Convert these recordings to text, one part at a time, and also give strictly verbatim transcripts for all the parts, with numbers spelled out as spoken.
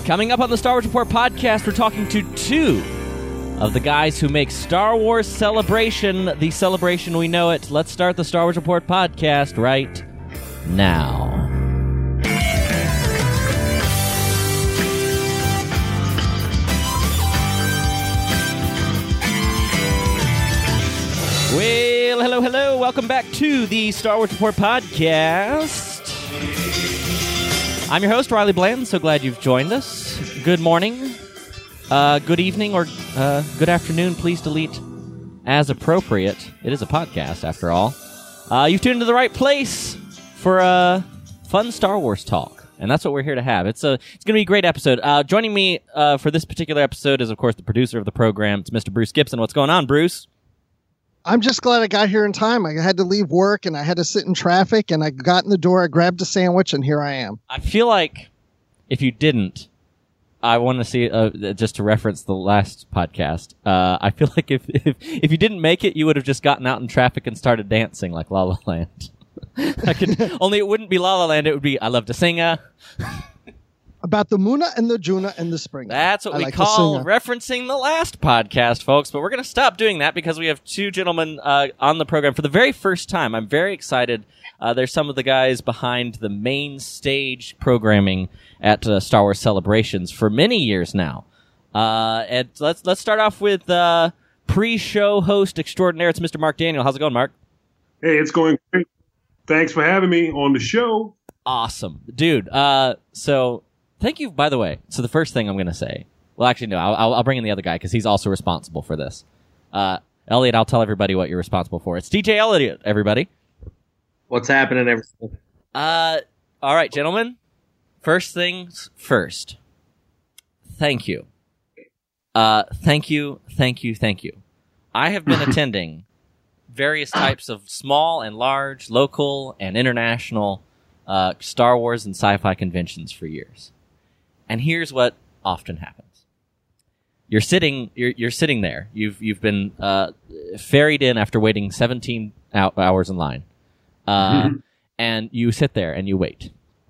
Coming up on the Star Wars Report podcast, we're talking to two of the guys who make Star Wars Celebration the celebration we know it. Let's start the Star Wars Report podcast right now. Well, hello, hello. Welcome back to the Star Wars Report podcast. I'm your host, Riley Blanton. So glad you've joined us. Good morning, uh, good evening, or uh, good afternoon. Please delete as appropriate. It is a podcast, after all. Uh, you've tuned to the right place for a fun Star Wars talk, and that's what we're here to have. It's a it's going to be a great episode. Uh, joining me uh, for this particular episode is, of course, the producer of the program. It's Mister Bruce Gibson. What's going on, Bruce? I'm just glad I got here in time. I had to leave work, and I had to sit in traffic, and I got in the door, I grabbed a sandwich, and here I am. I feel like if you didn't, I want to see, uh, just to reference the last podcast, uh, I feel like if, if if you didn't make it, you would have just gotten out in traffic and started dancing like La La Land. I could, only it wouldn't be La La Land, it would be I Love to Singa. About the Muna and the Juna and the Spring. That's what I we like call referencing the last podcast, folks. But we're going to stop doing that because we have two gentlemen uh, on the program for the very first time. I'm very excited. Uh, they're some of the guys behind the main stage programming at uh, Star Wars Celebrations for many years now. Uh, and let's let's start off with uh, pre-show host extraordinaire. It's Mister Mark Daniel. How's it going, Mark? Hey, it's going great. Thanks for having me on the show. Awesome, dude. Uh, so. Thank you, by the way. So the first thing I'm going to say, well, actually, no, I'll, I'll bring in the other guy because he's also responsible for this. Uh, Elliot, I'll tell everybody what you're responsible for. It's D J Elliot, everybody. What's happening, everything? Uh, all right, gentlemen. First things first. Thank you. Uh, thank you, thank you, thank you. I have been attending various types of small and large, local and international uh, Star Wars and sci-fi conventions for years. And here's what often happens. You're sitting you're you're sitting there. You've you've been uh, ferried in after waiting seventeen hours in line. Uh, mm-hmm. And you sit there and you wait.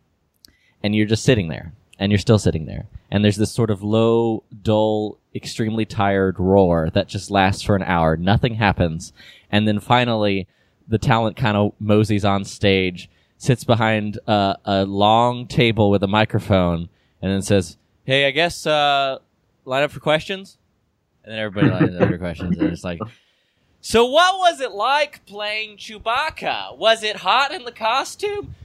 And you're just sitting there. And you're still sitting there. And there's this sort of low, dull, extremely tired roar that just lasts for an hour. Nothing happens. And then finally, the talent kind of moseys on stage, sits behind uh, a long table with a microphone, and then says, hey, I guess, uh, line up for questions? And then everybody lines up for questions, and it's like, so what was it like playing Chewbacca? Was it hot in the costume?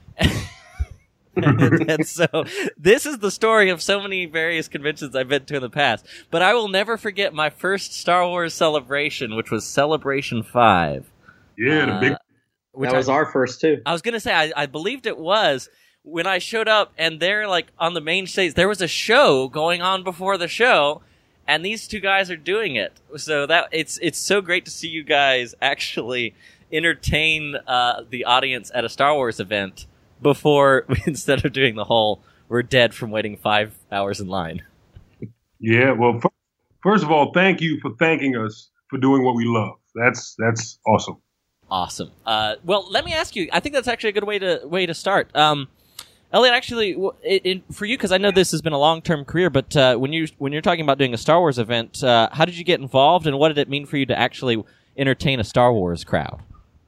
and, and so, this is the story of so many various conventions I've been to in the past. But I will never forget my first Star Wars celebration, which was Celebration five. Yeah, the big... Uh, that was I, our first, too. I was going to say, I, I believed it was. When I showed up, and they're like on the main stage, there was a show going on before the show, and these two guys are doing it. So that it's it's so great to see you guys actually entertain uh, the audience at a Star Wars event before, instead of doing the whole we're dead from waiting five hours in line. Yeah, well, f- first of all, thank you for thanking us for doing what we love. That's that's awesome. Awesome. Uh, well, let me ask you. I think that's actually a good way to way to start. Um, Elliot, actually, it, it, for you, because I know this has been a long-term career, but uh, when you when you're talking about doing a Star Wars event, uh, how did you get involved, and what did it mean for you to actually entertain a Star Wars crowd?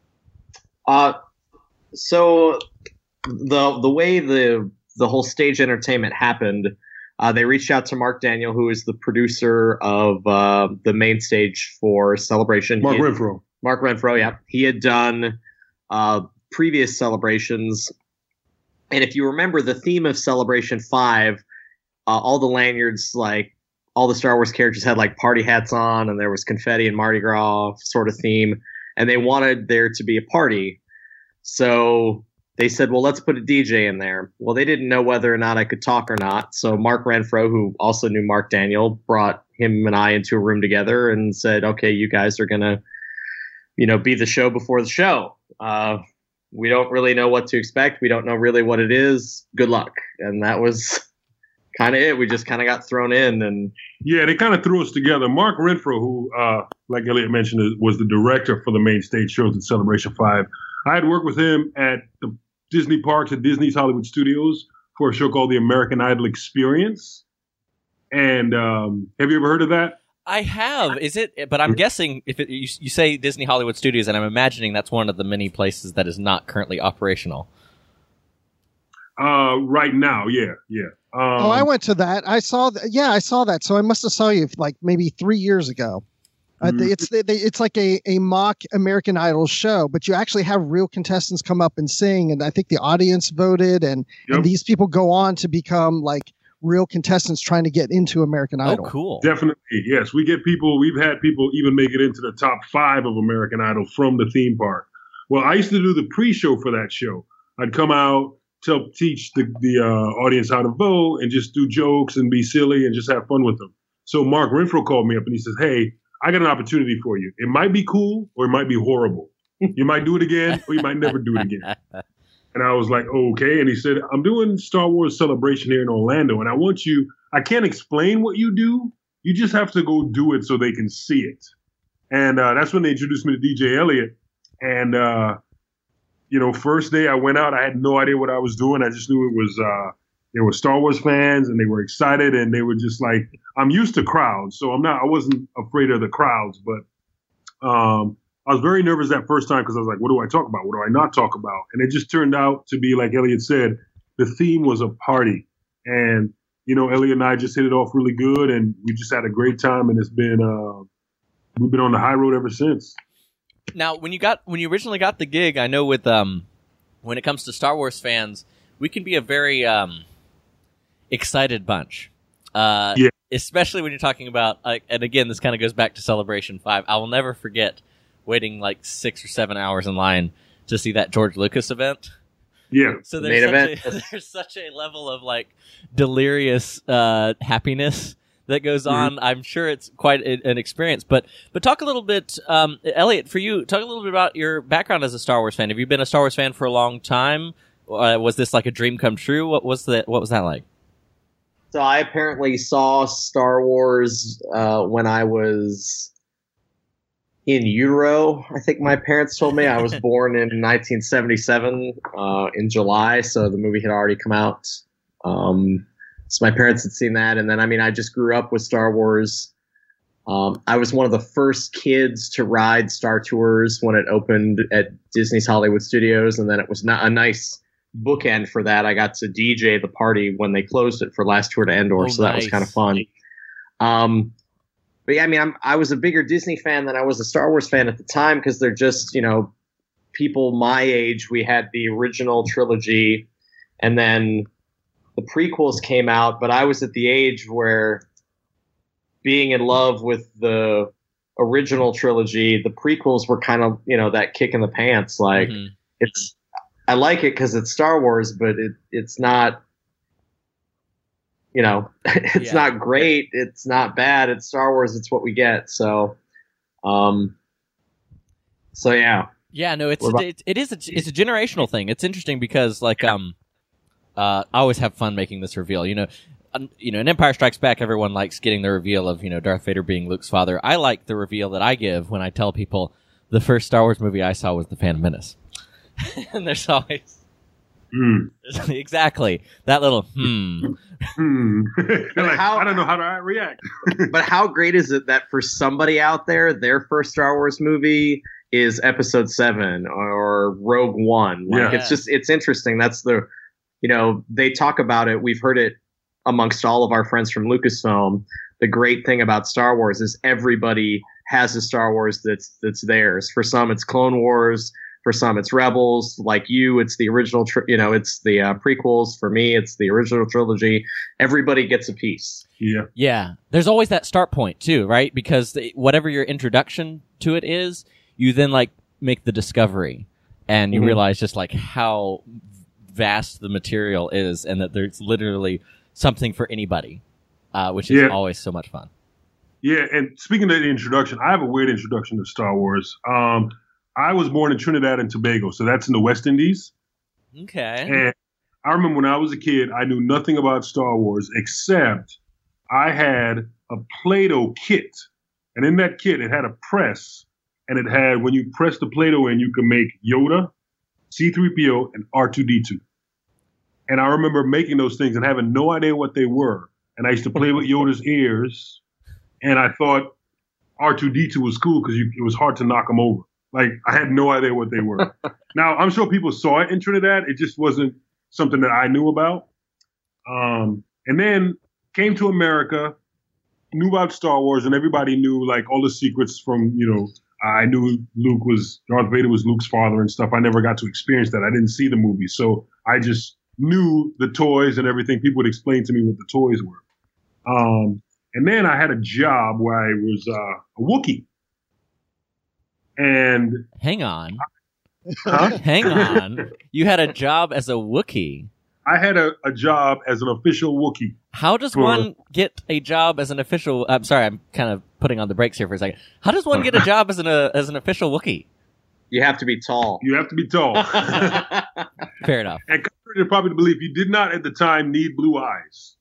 Uh, so the the way the the whole stage entertainment happened, uh, they reached out to Mark Daniel, who is the producer of uh, the main stage for Celebration. Mark had, Renfro. Mark Renfro, yeah, he had done uh, previous celebrations. And if you remember the theme of Celebration five, uh, all the lanyards, like all the Star Wars characters had like party hats on, and there was confetti and Mardi Gras sort of theme. And they wanted there to be a party. So they said, well, let's put a D J in there. Well, they didn't know whether or not I could talk or not. So Mark Renfro, who also knew Mark Daniel, brought him and I into a room together and said, okay, you guys are going to, you know, be the show before the show. Uh, We don't really know what to expect. We don't know really what it is. Good luck. And that was kind of it. We just kind of got thrown in. And yeah, they kind of threw us together. Mark Renfro, who, uh, like Elliot mentioned, was the director for the main stage shows at Celebration five. I had worked with him at the Disney parks at Disney's Hollywood Studios for a show called The American Idol Experience. And um, have you ever heard of that? I have. Is it? But I'm guessing if it, you, you say Disney Hollywood Studios, and I'm imagining that's one of the many places that is not currently operational. Uh, right now, yeah, yeah. Um, oh, I went to that. I saw. Th- yeah, I saw that. So I must have saw you like maybe three years ago. Uh, Mm-hmm. it's they, they, it's like a, a mock American Idol show, but you actually have real contestants come up and sing, and I think the audience voted, and, Yep. and these people go on to become like real contestants trying to get into American Idol. Oh, cool. Definitely, yes. We get people. We've had people even make it into the top five of American Idol from the theme park. Well, I used to do the pre-show for that show. I'd come out, tell, teach the the uh, audience how to vote, and just do jokes and be silly and just have fun with them. So Mark Renfro called me up and he says, "Hey, I got an opportunity for you. It might be cool or it might be horrible. You might do it again or you might never do it again." And I was like, okay. And he said, "I'm doing Star Wars Celebration here in Orlando, and I want you, I can't explain what you do. You just have to go do it so they can see it." And uh, that's when they introduced me to D J Elliott. And, uh, you know, first day I went out, I had no idea what I was doing. I just knew it was, uh, there were Star Wars fans and they were excited, and they were just like, I'm used to crowds, so I'm not, I wasn't afraid of the crowds, but um, I was very nervous that first time because I was like, what do I talk about? What do I not talk about? And it just turned out to be, like Elliot said, the theme was a party. And, you know, Elliot and I just hit it off really good, and we just had a great time, and it's been, uh, we've been on the high road ever since. Now, when you got when you originally got the gig, I know with um, when it comes to Star Wars fans, we can be a very um, excited bunch. Uh, Yeah. Especially when you're talking about, uh, and again, this kind of goes back to Celebration five. I will never forget waiting like six or seven hours in line to see that George Lucas event. Yeah. So The there's main such, a, there's such a level of like delirious uh, happiness that goes on. Mm-hmm. I'm sure it's quite a, an experience. But but talk a little bit, um, Elliot, for you, talk a little bit about your background as a Star Wars fan. Have you been a Star Wars fan for a long time? Uh, was this like a dream come true? What was that? What was that like? So I apparently saw Star Wars uh, when I was in utero. I think my parents told me. I was born in nineteen seventy-seven uh, in July, so the movie had already come out. Um, so my parents had seen that, and then I mean, I just grew up with Star Wars. Um, I was one of the first kids to ride Star Tours when it opened at Disney's Hollywood Studios, and then it was not a nice bookend for that. I got to D J the party when they closed it for Last Tour to Endor, oh, so that nice. was kind of fun. Um, but yeah, I mean, I'm, I was a bigger Disney fan than I was a Star Wars fan at the time because they're just, you know, people my age. We had the original trilogy, and then the prequels came out, but I was at the age where being in love with the original trilogy, the prequels were kind of, you know, that kick in the pants. Like, Mm-hmm. it's, I like it because it's Star Wars, but it it's not, you know, it's Yeah. not great. It's not bad. It's Star Wars. It's what we get. So, um, so yeah. Yeah, no, it's What about- it, it is a, it's a generational thing. It's interesting because like um, uh, I always have fun making this reveal. You know, um, you know, in Empire Strikes Back, everyone likes getting the reveal of you know Darth Vader being Luke's father. I like the reveal that I give when I tell people the first Star Wars movie I saw was The Phantom Menace. And there's always Mm. exactly that little hmm. Hmm. Like, how- I don't know how to react. But how great is it that for somebody out there, their first Star Wars movie is Episode Seven or Rogue One? Like, Yeah. it's just it's interesting. That's the, you know, they talk about it. We've heard it amongst all of our friends from Lucasfilm. The great thing about Star Wars is everybody has a Star Wars that's that's theirs. For some, it's Clone Wars. For some, it's Rebels. Like you, it's the original. Tri- you know, it's the uh, prequels. For me, it's the original trilogy. Everybody gets a piece. Yeah. Yeah, there's always that start point too, right? Because the, whatever your introduction to it is, you then like make the discovery, and you Mhm. realize just like how vast the material is, and that there's literally something for anybody, uh, which is Yeah. always so much fun. Yeah, and speaking of the introduction, I have a weird introduction to Star Wars. Um, I was born in Trinidad and Tobago, so that's in the West Indies. Okay. And I remember when I was a kid, I knew nothing about Star Wars except I had a Play-Doh kit. And in that kit, it had a press. And it had, when you press the Play-Doh in, you could make Yoda, C three P O, and R two D two. And I remember making those things and having no idea what they were. and I used to play with Yoda's ears, and I thought R two D two was cool because it was hard to knock them over. Like, I had no idea what they were. Now, I'm sure people saw it in Trinidad. It just wasn't something that I knew about. Um, and then came to America, knew about Star Wars, and everybody knew, like, all the secrets from, you know, I knew Luke was, Darth Vader was Luke's father and stuff. I never got to experience that. I didn't see the movie. So I just knew the toys and everything. People would explain to me what the toys were. Um, and then I had a job where I was uh, a Wookiee. And hang on, huh? hang on. You had a job as a Wookiee. I had a, a job as an official Wookiee. How does for, one get a job as an official? I'm sorry, I'm kind of putting on the brakes here for a second. How does one get a job as an uh, as an official Wookiee? You have to be tall. You have to be tall. Fair enough. And contrary to popular belief, you did not at the time need blue eyes.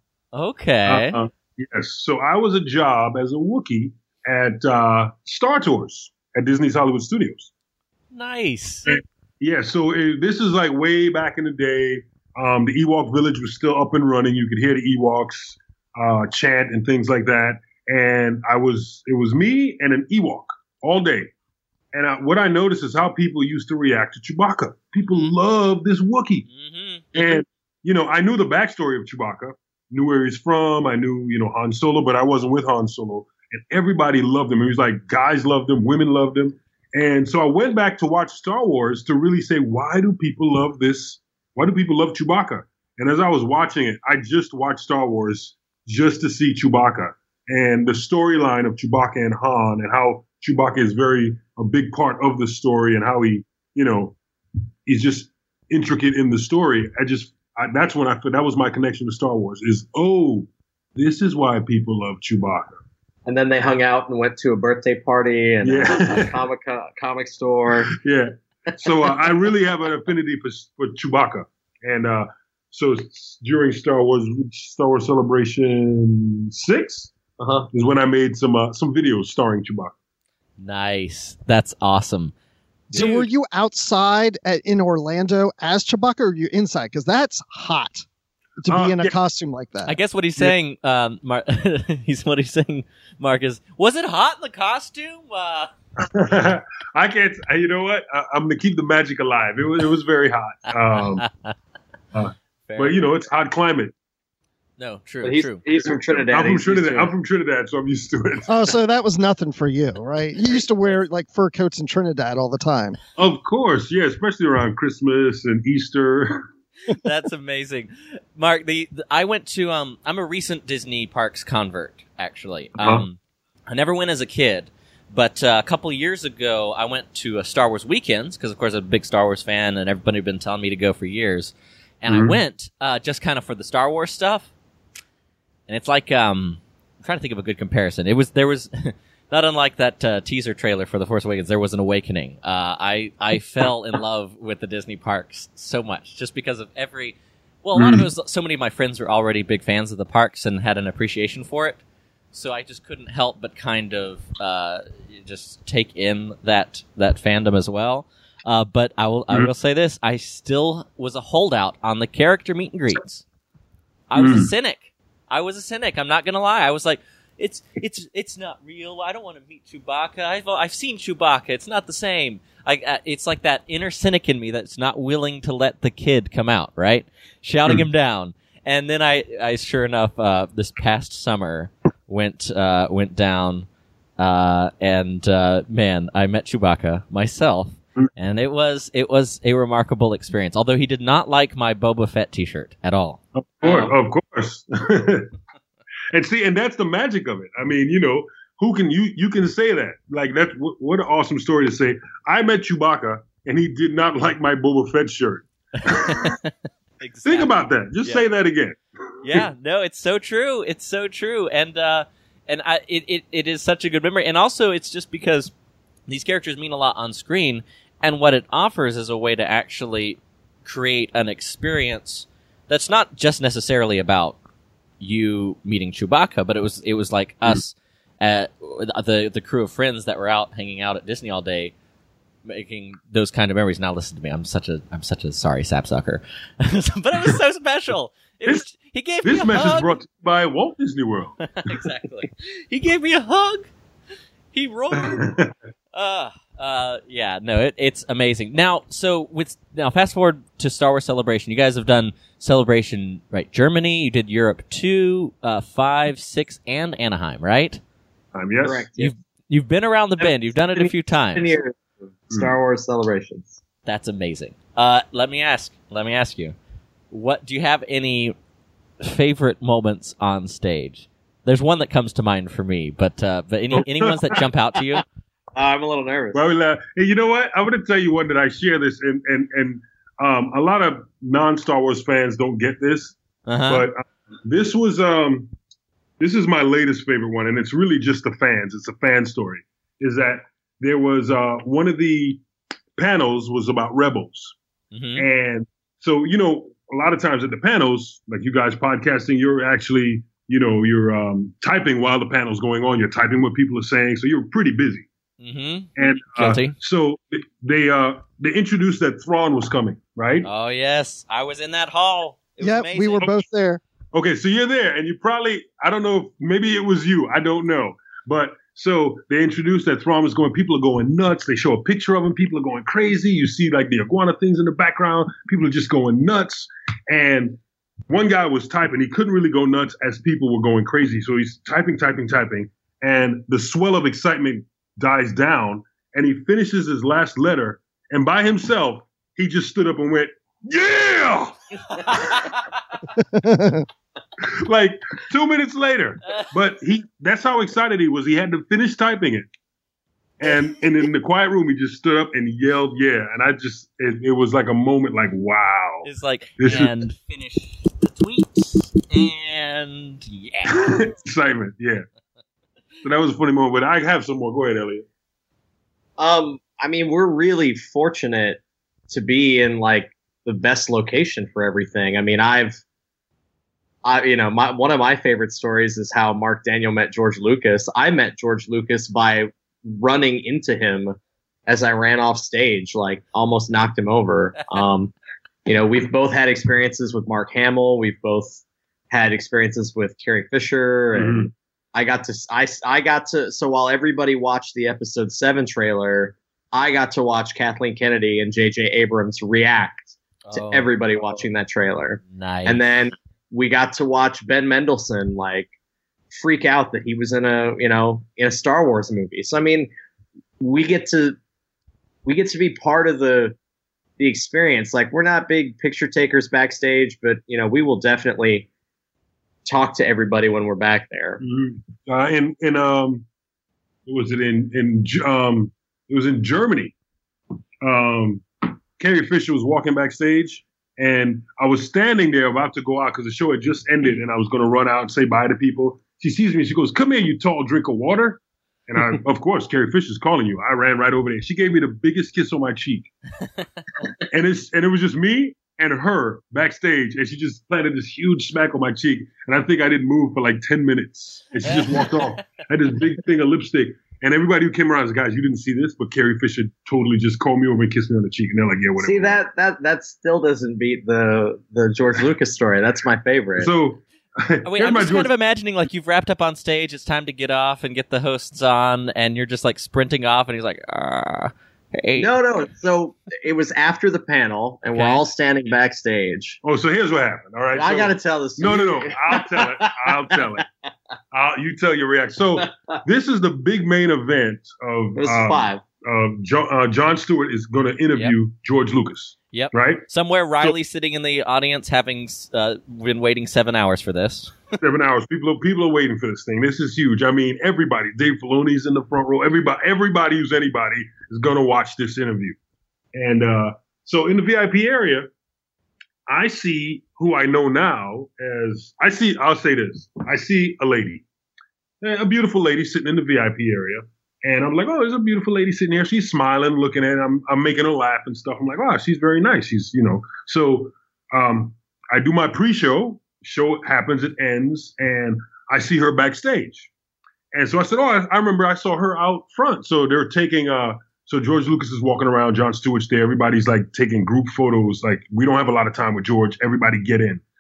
Okay. Uh, uh, yes. So I was a job as a Wookiee at uh, Star Tours at Disney's Hollywood Studios. Nice. And, yeah. So it, this is like way back in the day. Um, the Ewok village was still up and running. You could hear the Ewoks uh, chant and things like that. And I was, it was me and an Ewok all day. And I, what I noticed is how people used to react to Chewbacca. People love this Wookiee. Mm-hmm. And, you know, I knew the backstory of Chewbacca, knew where he's from. I knew, you know, Han Solo, but I wasn't with Han Solo. And everybody loved him. It was like guys loved him, women loved him. And so I went back to watch Star Wars to really say, why do people love this? Why do people love Chewbacca? And as I was watching it, I just watched Star Wars just to see Chewbacca and the storyline of Chewbacca and Han and how Chewbacca is very a big part of the story and how he, you know, he's just intricate in the story. I just, I, that's when I, that was my connection to Star Wars is, oh, this is why people love Chewbacca. And then they hung out and went to a birthday party and yeah. a comic comic store. Yeah. So uh, I really have an affinity for, for Chewbacca. And uh, so during Star Wars, Star Wars Celebration six uh-huh. is when I made some uh, some videos starring Chewbacca. Nice. That's awesome. So Dude. were you outside at, in Orlando as Chewbacca, or were you inside? Because that's hot to be uh, in a yeah. costume like that. I guess what he's saying, yeah. um, Mar- he's what he's saying, Mark, is, was it hot in the costume? Uh... I can't. You know what? I, I'm gonna keep the magic alive. It was it was very hot. Um, uh, but you know, it's hot climate. No, true, but he's, true. He's from Trinidad. I'm from he's Trinidad. I'm from Trinidad, so I'm used to it. Oh, so that was nothing for you, right? You used to wear like fur coats in Trinidad all the time. Of course, yeah, especially around Christmas and Easter. That's amazing, Mark. The, the I went to um. I'm a recent Disney Parks convert, actually. Uh-huh. Um, I never went as a kid. But uh, a couple of years ago, I went to a Star Wars Weekends because, of course, I'm a big Star Wars fan, and everybody had been telling me to go for years. And mm-hmm. I went uh, just kind of for the Star Wars stuff. And it's like um, I'm trying to think of a good comparison. It was there was not unlike that uh, teaser trailer for The Force Awakens. There was an awakening. Uh, I I fell in love with the Disney parks so much just because of every. Well, a lot of it was so many of my friends were already big fans of the parks and had an appreciation for it. So I just couldn't help but kind of uh, just take in that that fandom as well. Uh, but I will I will say this: I still was a holdout on the character meet and greets. I was a cynic. I was a cynic. I'm not gonna lie. I was like, it's it's it's not real. I don't want to meet Chewbacca. I've I've seen Chewbacca. It's not the same. I, uh, it's like that inner cynic in me that's not willing to let the kid come out, right? Shouting him down. And then I, I sure enough, uh, this past summer went, uh, went down, uh, and, uh, man, I met Chewbacca myself, and it was, it was a remarkable experience, although he did not like my Boba Fett t-shirt at all. Of course, of course. And see, and that's the magic of it. I mean, you know, who can, you, you can say that. Like, that's, what, what an awesome story to say. I met Chewbacca, and he did not like my Boba Fett shirt. Exactly. Think about that. Just yeah. say that again. Yeah, no, it's so true. It's so true. And uh, and I, it, it, it is such a good memory. And also, it's just because these characters mean a lot on screen, and what it offers is a way to actually create an experience that's not just necessarily about you meeting Chewbacca, but it was it was like mm-hmm. us, uh, the the crew of friends that were out hanging out at Disney all day, making those kind of memories. Now listen to me, I'm such a I'm such a sorry sapsucker, but it was so special. It was, he gave me This a message hug. brought to you by Walt Disney World. Exactly. He gave me a hug. He roared. uh, uh, yeah, no, it, it's amazing. Now, so with now, fast forward to Star Wars Celebration. You guys have done Celebration, right? Germany. You did Europe two, uh, five, six, and Anaheim, right? Um, yes. Correct. You've you've been around the bend. You've done it a few Ten times. years of Star Wars celebrations. That's amazing. Uh, let me ask. Let me ask you. What do you have any favorite moments on stage? There's one that comes to mind for me, but uh, but any any ones that jump out to you? Uh, I'm a little nervous. Well, we laugh. Hey, you know what? I'm going to tell you one that I share this, and and and um, a lot of non-Star Wars fans don't get this, Uh-huh. but uh, this was um, this is my latest favorite one, and it's really just the fans. It's a fan story. Is that there was uh, one of the panels was about Rebels, Mhm. and so you know a lot of times at the panels, like you guys podcasting, you're actually you know you're um, typing while the panel's going on. You're typing what people are saying, so you're pretty busy. Mhm. And uh, Guilty. so they uh they introduced that Thrawn was coming, right? Oh yes, I was in that hall. It was Yep, amazing. we were both there. Okay, so you're there, and you probably I don't know, if, maybe it was you, I don't know, but so they introduced that Thrawn was going. People are going nuts. They show a picture of him. People are going crazy. You see like the iguana things in the background. People are just going nuts. And one guy was typing. He couldn't really go nuts as people were going crazy. So he's typing, typing, typing, and the swell of excitement dies down, and he finishes his last letter, and by himself, he just stood up and went, "Yeah!" Like two minutes later. But he that's how excited he was. He had to finish typing it. And and in the quiet room, he just stood up and yelled, "Yeah!" And I just, it, it was like a moment like, wow. It's like, This is- and finish the tweets, and yeah. Excitement, yeah. So that was a funny moment, but I have some more. Go ahead, Elliot. Um, I mean, we're really fortunate to be in like the best location for everything. I mean, I've, I, you know, my one of my favorite stories is how Mark Daniel met George Lucas. I met George Lucas by running into him as I ran off stage, like almost knocked him over. Um, you know, we've both had experiences with Mark Hamill. We've both had experiences with Carrie Fisher, and I got to, I, I got to, so while everybody watched the episode seven trailer, I got to watch Kathleen Kennedy and J J Abrams react to Oh, everybody watching that trailer. nice. And then we got to watch Ben Mendelsohn like freak out that he was in a, you know, in a Star Wars movie. So I mean, we get to we get to be part of the the experience. Like, we're not big picture takers backstage, but you know, we will definitely talk to everybody when we're back there. Mm-hmm. Uh, in in um, what was it in in G- um, it was in Germany. Um, Carrie Fisher was walking backstage, and I was standing there about to go out because the show had just ended, and I was going to run out and say bye to people. She sees me, she goes, "Come here, you tall drink of water." And I, of course, Carrie Fisher's calling you. I ran right over there. She gave me the biggest kiss on my cheek, and it's and it was just me and her backstage, and she just planted this huge smack on my cheek, and I think I didn't move for like ten minutes, and she just walked off. I had this big thing of lipstick, and everybody who came around was, "Guys, you didn't see this, but Carrie Fisher totally just called me over and kissed me on the cheek," and they're like, "Yeah, whatever." See, that that that still doesn't beat the the George Lucas story. That's my favorite. So, Oh, wait, here's I'm my just George- kind of imagining like you've wrapped up on stage. It's time to get off and get the hosts on, and you're just like sprinting off, and he's like, "Ah, hey." No, no. So it was after the panel, and we're Okay. all standing backstage. Oh, so here's what happened. All right, I so- got to tell this. No, no, no. I'll tell it. I'll tell it. I'll, you tell your reaction. So this is the big main event of It was um, five. uh, John, uh, John Stewart is going to interview George Lucas. Yep. Right? Somewhere Riley's sitting in the audience, having uh, been waiting seven hours for this. Seven hours. People are, people are waiting for this thing. This is huge. I mean, everybody. Dave Filoni's in the front row. Everybody, everybody who's anybody is going to watch this interview. And uh, so in the V I P area, I see who I know now as I see. I'll say this. I see a lady, a beautiful lady sitting in the V I P area. And I'm like, oh, there's a beautiful lady sitting here. She's smiling, looking at it. I'm, I'm making her laugh and stuff. I'm like, oh, she's very nice. She's, you know, so um, I do my pre-show. Show happens, it ends, and I see her backstage. And so I said, oh, I, I remember I saw her out front. So they're taking, uh, so George Lucas is walking around, Jon Stewart's there. Everybody's like taking group photos. Like, we don't have a lot of time with George. Everybody get in.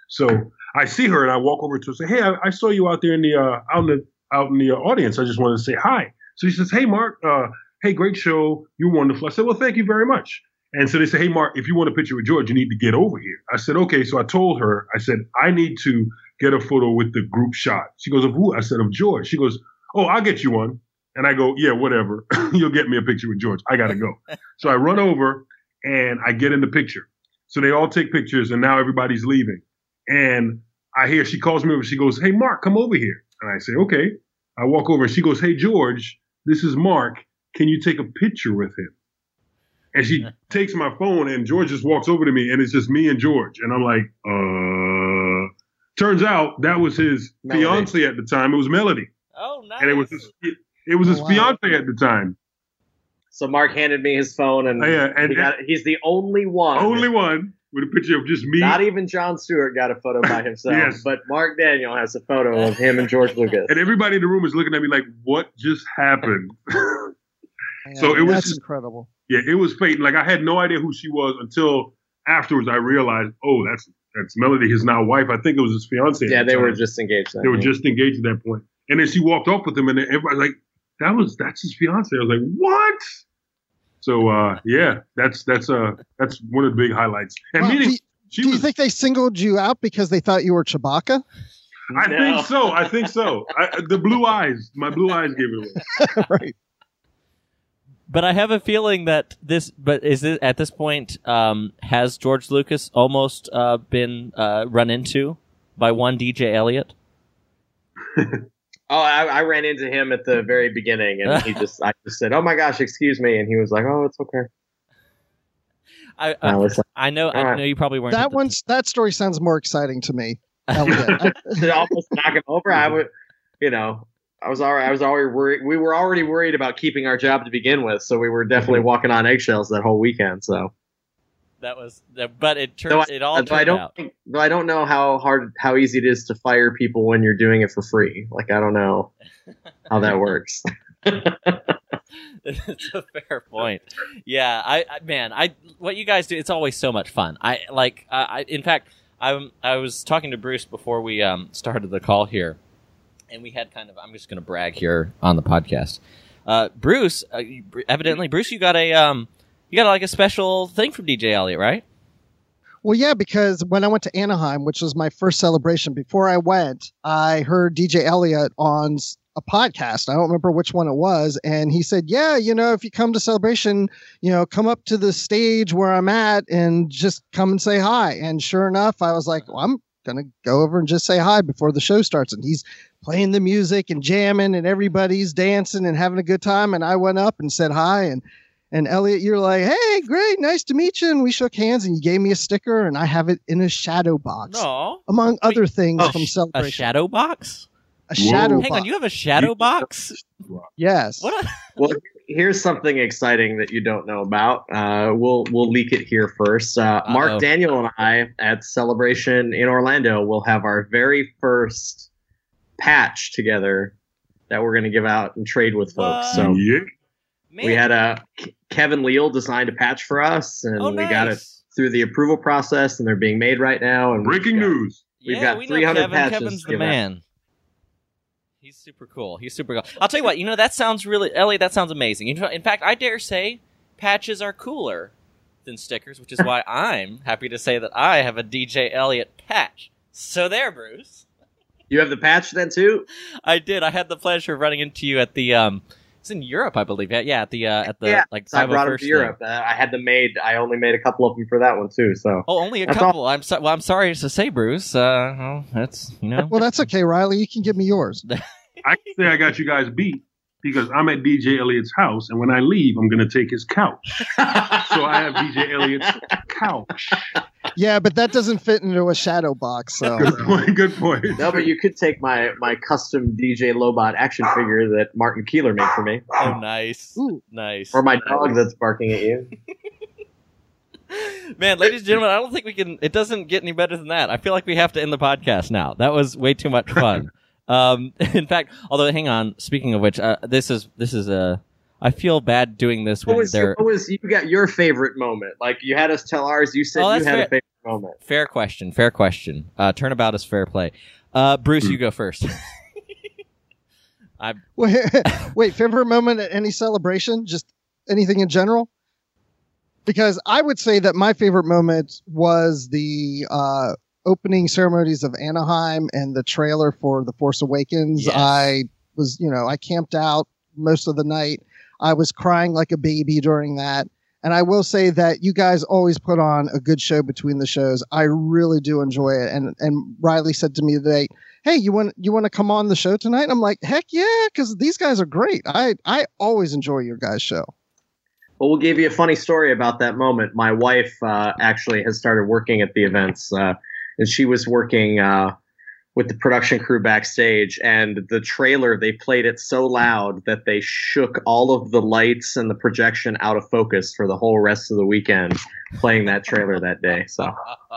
So I see her and I walk over to her and say, hey, I, I saw you out there in the uh, out in the out in the uh, audience. I just wanted to say hi. So she says, hey, Mark, uh, hey, great show. You're wonderful. I said, well, thank you very much. And so they say, hey, Mark, if you want a picture with George, you need to get over here. I said, okay. So I told her, I said, I need to get a photo with the group shot. She goes, of who? I said, of George. She goes, oh, I'll get you one. And I go, yeah, whatever. You'll get me a picture with George. I got to go. So I run over and I get in the picture. So they all take pictures and now everybody's leaving. And I hear she calls me over. She goes, hey, Mark, come over here. And I say, okay. I walk over and she goes, hey, George, this is Mark. Can you take a picture with him? And she takes my phone and George just walks over to me and it's just me and George. And I'm like, uh, turns out that was his Melody. Fiance at the time. It was Melody. Oh, nice. And it was his, it, it was his oh, wow. fiance at the time. So Mark handed me his phone and, oh, yeah, and he got, he's the only one. Only one with a picture of just me. Not even Jon Stewart got a photo by himself. Yes. But Mark Daniel has a photo of him and George Lucas. And everybody in the room is looking at me like, what just happened? Yeah, so it was that's just, incredible. Yeah, it was fate. Like I had no idea who she was until afterwards I realized, oh, that's that's Melody, his now wife. I think it was his fiance. Yeah, the they time. were just engaged then. They were yeah. just engaged at that point. And then she walked off with him and everybody like, that was that's his fiance. I was like, what? So uh, yeah, that's that's uh that's one of the big highlights. And well, meaning do, she do was, you think they singled you out because they thought you were Chewbacca? I No. think so. I think so. I, the blue eyes, my blue eyes gave it away. Right. But I have a feeling that this, but is it at this point, um, has George Lucas almost uh, been uh, run into by one D J Elliott? Oh, I, I ran into him at the very beginning, and he just, I just said, "Oh my gosh, excuse me," and he was like, "Oh, it's okay." I I, I was like, I know, I right. know you probably weren't. That at the- one's that story sounds more exciting to me. Elliot. to almost knock him over. I would, you know, I was already, I was already worried. We were already worried about keeping our job to begin with, so we were definitely walking on eggshells that whole weekend. So That was, but it turned, though I, it all though turned I don't out. think, though I don't know how hard, how easy it is to fire people when you're doing it for free. Like I don't know how that works. It's a fair point. Yeah, I, I man, I what you guys do, it's always so much fun. I like, I, I in fact, I I was talking to Bruce before we um started the call here, and we had kind of, I'm just going to brag here on the podcast. Uh, Bruce, uh, evidently, Bruce, you got a um, you got like a special thing from D J Elliott, right? Well, yeah, because when I went to Anaheim, which was my first celebration, before I went, I heard D J Elliott on a podcast. I don't remember which one it was. And he said, yeah, you know, if you come to Celebration, you know, come up to the stage where I'm at and just come and say hi. And sure enough, I was like, well, I'm going to go over and just say hi before the show starts. And he's playing the music and jamming and everybody's dancing and having a good time. And I went up and said hi. And And Elliot, you're like, hey, great, nice to meet you. And we shook hands and you gave me a sticker and I have it in a shadow box. No. Among other Wait, things a, from sh- Celebration. a shadow box? A shadow Whoa. box. Hang on, you have a shadow box? Yes. What? A- Well, here's something exciting that you don't know about. Uh, we'll we'll leak it here first. Uh, Mark Daniel and I at Celebration in Orlando will have our very first patch together that we're going to give out and trade with folks. What? So Yeah. Man. we had a Kevin Leal designed a patch for us, and Oh, we got it nice. through the approval process, and they're being made right now. And Breaking we've got- news. We've yeah, got we know three hundred Kevin. patches Kevin's to the give out. man. He's super cool. He's super cool. I'll tell you what, you know, that sounds really, Elliot, that sounds amazing. In fa- in fact, I dare say patches are cooler than stickers, which is why I'm happy to say that I have a D J Elliott patch. So there, Bruce. You have the patch then too? I did. I had the pleasure of running into you at the, um, it's in Europe, I believe. Yeah, yeah at the, uh, at the, yeah, like, so I brought them five oh first to Europe. Uh, I had them made. I only made a couple of them for that one too. So Oh, only a That's couple. I'm so, well, I'm sorry to say, Bruce. Uh, well, that's, you know. Well, that's okay, Riley. You can give me yours. I can say I got you guys beat because I'm at D J Elliott's house, and when I leave, I'm going to take his couch. So I have D J Elliott's couch. Yeah, but that doesn't fit into a shadow box. So Good point. Good point. no, but you could take my my custom D J Lobot action figure that Martin Keeler made for me, Oh, nice. Ooh. Nice. or my dog that's barking at you. Man, ladies and gentlemen, I don't think we can. It doesn't get any better than that. I feel like we have to end the podcast now. That was way too much fun. um, in fact, although, hang on. Speaking of which, uh, this is this is a. I feel bad doing this What when was, they're. what was you got your favorite moment? Like you had us tell ours. You said Oh, you that's had fair. a favorite moment? Fair question. Fair question. Uh, turnabout is fair play. Uh, Bruce, you go first. I Wait, wait, favorite moment at any celebration? Just anything in general? Because I would say that my favorite moment was the uh, opening ceremonies of Anaheim and the trailer for The Force Awakens. Yes. I was, you know, I camped out most of the night. I was crying like a baby during that. And I will say that you guys always put on a good show between the shows. I really do enjoy it. And and Riley said to me today, hey, you want you want to come on the show tonight? And I'm like, heck yeah, because these guys are great. I, I always enjoy your guys' show. Well, we'll give you a funny story about that moment. My wife uh, actually has started working at the events, uh, and she was working uh, with the production crew backstage. And the trailer, they played it so loud that they shook all of the lights and the projection out of focus for the whole rest of the weekend playing that trailer that day. So,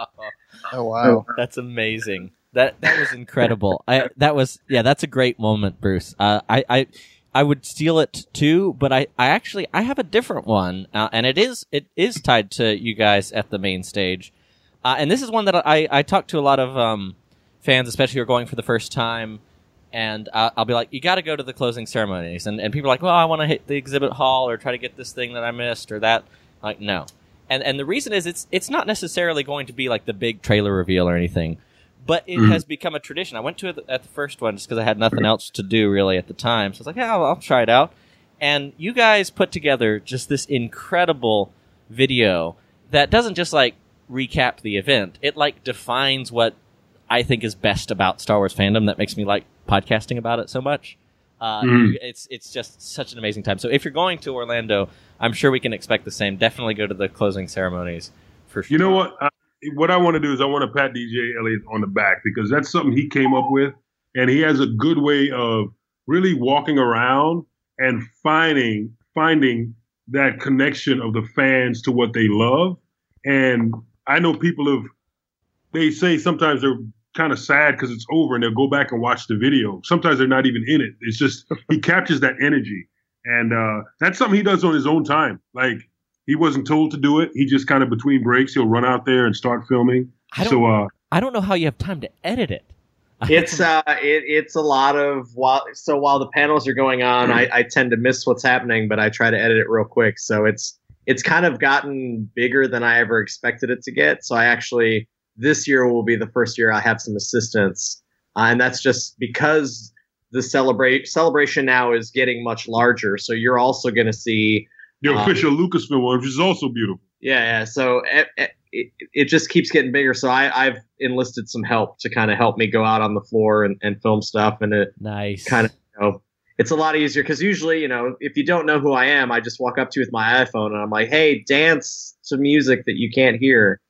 Oh, wow. That's amazing. That that was incredible. I that was yeah. That's a great moment, Bruce. Uh, I I I would steal it too, but I, I actually I have a different one, uh, and it is it is tied to you guys at the main stage, uh, and this is one that I I talk to a lot of um, fans, especially who are going for the first time, and uh, I'll be like, you got to go to the closing ceremonies, and and people are like, well, I want to hit the exhibit hall or try to get this thing that I missed or that. I'm like, no, and and the reason is it's it's not necessarily going to be like the big trailer reveal or anything. But it mm-hmm. has become a tradition. I went to it at the first one just because I had nothing else to do really at the time. So I was like, yeah, I'll, I'll try it out. And you guys put together just this incredible video that doesn't just like recap the event. It like defines what I think is best about Star Wars fandom that makes me like podcasting about it so much. Uh, mm-hmm. It's it's just such an amazing time. So if you're going to Orlando, I'm sure we can expect the same. Definitely go to the closing ceremonies for sure. You know what? I- What I want to do is I want to pat D J Elliott on the back because that's something he came up with, and he has a good way of really walking around and finding finding that connection of the fans to what they love. And I know people have they say sometimes they're kind of sad because it's over and they'll go back and watch the video. Sometimes they're not even in it. It's just he captures that energy, and uh, that's something he does on his own time. Like. He wasn't told to do it. He just kind of between breaks, he'll run out there and start filming. I don't, so uh, I don't know how you have time to edit it. It's uh, it, it's a lot of while. So while the panels are going on, I, I tend to miss what's happening, but I try to edit it real quick. So it's it's kind of gotten bigger than I ever expected it to get. So I actually this year will be the first year I have some assistants, uh, and that's just because the celebrate celebration now is getting much larger. So you're also going to see. The um, official Lucasfilm one, which is also beautiful. Yeah, yeah. So it, it, it just keeps getting bigger. So I, I've enlisted some help to kind of help me go out on the floor and, and film stuff. And it nice. kind of, you know, it's a lot easier because usually, you know, if you don't know who I am, I just walk up to you with my iPhone and I'm like, hey, dance to music that you can't hear.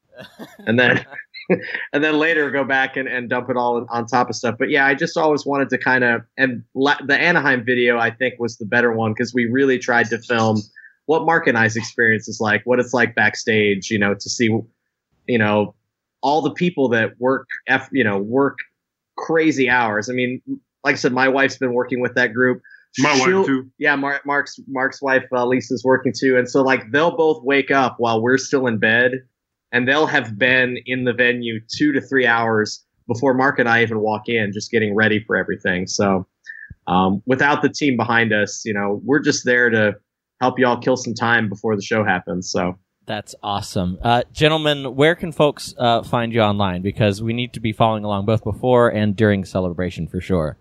And then and then later go back and, and dump it all on, on top of stuff. But yeah, I just always wanted to kind of, and la- the Anaheim video I think was the better one because we really tried to film what Mark and I's experience is like, what it's like backstage, you know, to see, you know, all the people that work, F, you know, work crazy hours. I mean, like I said, my wife's been working with that group. My She'll, wife too. Yeah, Mark, Mark's Mark's wife uh, Lisa's working too, and so like they'll both wake up while we're still in bed. And they'll have been in the venue two to three hours before Mark and I even walk in, just getting ready for everything. So um, without the team behind us, you know, we're just there to help y'all kill some time before the show happens. So that's awesome. Uh, gentlemen, where can folks uh, find you online? Because we need to be following along both before and during celebration for sure.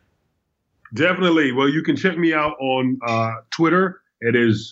Definitely. Well, you can check me out on uh, Twitter. It is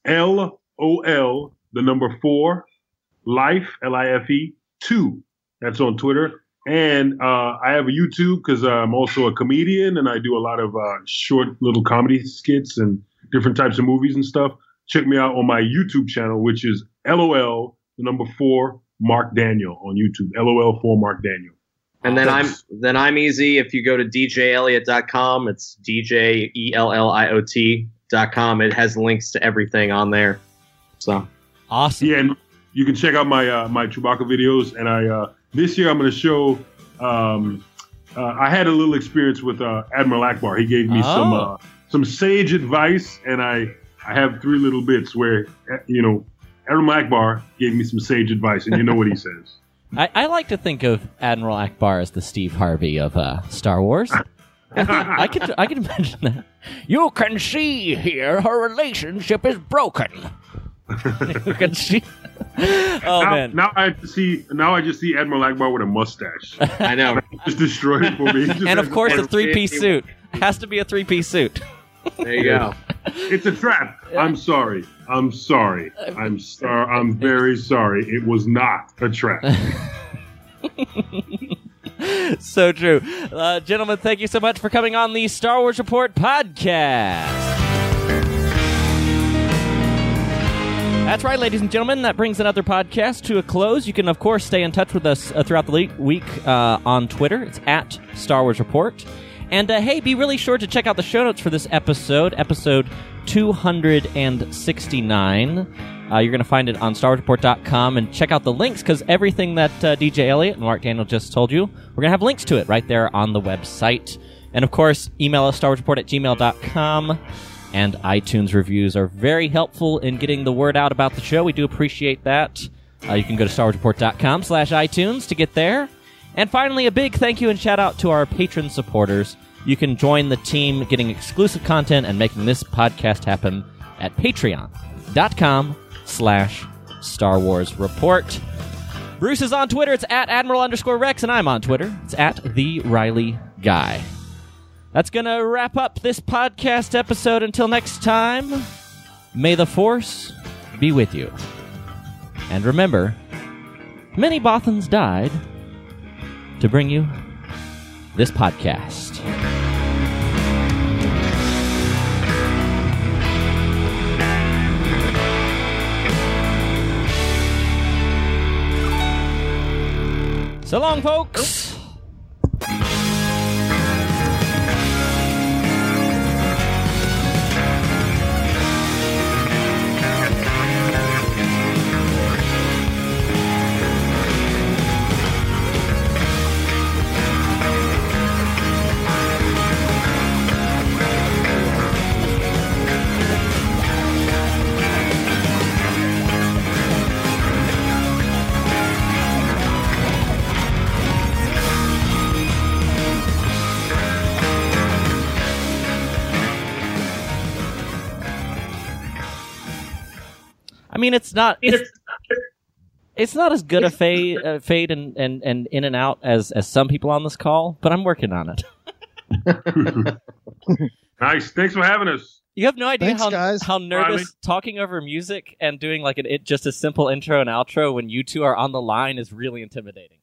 L O L, the number four. Life, L I F E, two. That's on Twitter. And uh, I have a YouTube because uh, I'm also a comedian and I do a lot of uh, short little comedy skits and different types of movies and stuff. Check me out on my YouTube channel, which is L O L, the number four, Mark Daniel on YouTube. L O L four Mark Daniel. And then Thanks. I'm then I'm easy. If you go to D J Elliott dot com, it's D J E L L I O T dot com. It has links to everything on there. So awesome. Yeah, and you can check out my uh, my Chewbacca videos, and I uh, this year I'm going to show. Um, uh, I had a little experience with uh, Admiral Akbar. He gave me oh. some uh, some sage advice, and I I have three little bits where you know Admiral Akbar gave me some sage advice, and you know what he says. I, I like to think of Admiral Akbar as the Steve Harvey of uh, Star Wars. I can I can imagine that. You can see here her relationship is broken. You can see. Oh now, man! Now I see. Now I just see Admiral Akbar with a mustache. I know. Just destroyed it for me. Just And of course, a and- three-piece suit. Has to be a three-piece suit. There you go. It's a trap. I'm sorry. I'm sorry. I'm sorry. I'm very sorry. It was not a trap. So true. Uh, gentlemen, thank you so much for coming on the Star Wars Report podcast. That's right, ladies and gentlemen. That brings another podcast to a close. You can, of course, stay in touch with us uh, throughout the le- week uh, on Twitter. It's at Star Wars Report. And, uh, hey, be really sure to check out the show notes for this episode, episode two hundred sixty-nine. Uh, you're going to find it on star wars report dot com, and check out the links, because everything that uh, D J Elliott and Mark Daniel just told you, we're going to have links to it right there on the website. And, of course, email us, star wars report at gmail dot com. And iTunes reviews are very helpful in getting the word out about the show. We do appreciate that. Uh, you can go to star wars report dot com slash iTunes to get there. And finally, a big thank you and shout out to our patron supporters. You can join the team getting exclusive content and making this podcast happen at patreon dot com slash Star Wars Report. Bruce is on Twitter. It's at Admiral underscore Rex, and I'm on Twitter. It's at The Riley Guy. That's going to wrap up this podcast episode. Until next time, may the Force be with you. And remember, many Bothans died to bring you this podcast. So long, folks. I mean, it's not. It's, it's not as good a fade, uh, fade and, and, and in and out as, as some people on this call, but I'm working on it. Nice. Thanks for having us. You have no idea Thanks, how guys. how nervous Riley. talking over music and doing like an it just a simple intro and outro when you two are on the line is really intimidating.